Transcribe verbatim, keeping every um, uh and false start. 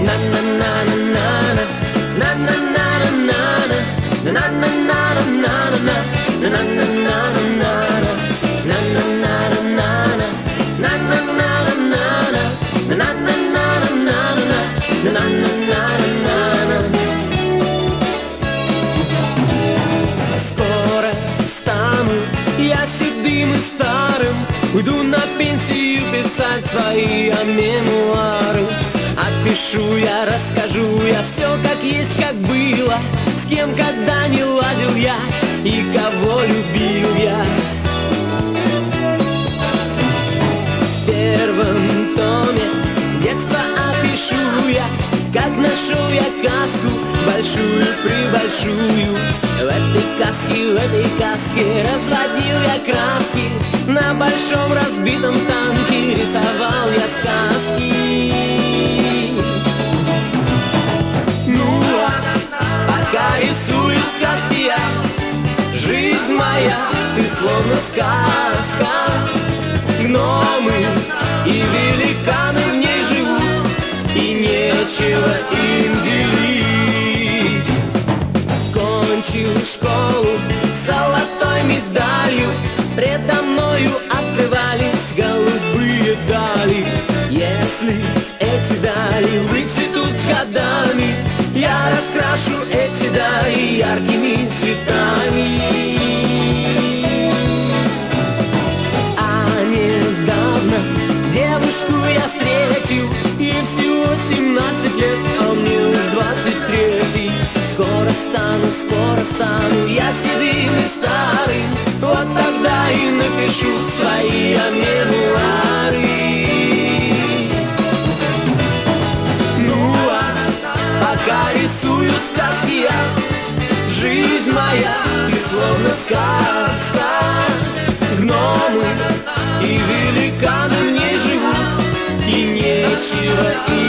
Скоро стану я седым и старым, уйду на пенсию писать свои мемуары. Опишу я, расскажу я все как есть, как было, с кем когда не ладил я и кого любил я. В первом томе детство опишу я, как нашел я каску большую-пребольшую. В этой каске, в этой каске разводил я краски, на большом разбитом танке рисовал я сказки. Ну а пока рисую сказки я, жизнь моя, ты словно сказка. Гномы и великаны в ней живут, и нечего им делить. Кончил школу с золотой медалью, предо мною открывались голубые дали. Если эти дали выцветут с годами, я раскрашу эти дали яркими цветами. А недавно девушку я встретил, ей всего семнадцать лет, а мне уж двадцать третий. Скоро стану, скоро стану я седым и старым, вот тогда и напишу свои мемуары. Ну а пока рисую сказки я, жизнь моя, ты словно сказка. Гномы и великаны в ней живут, и нечего им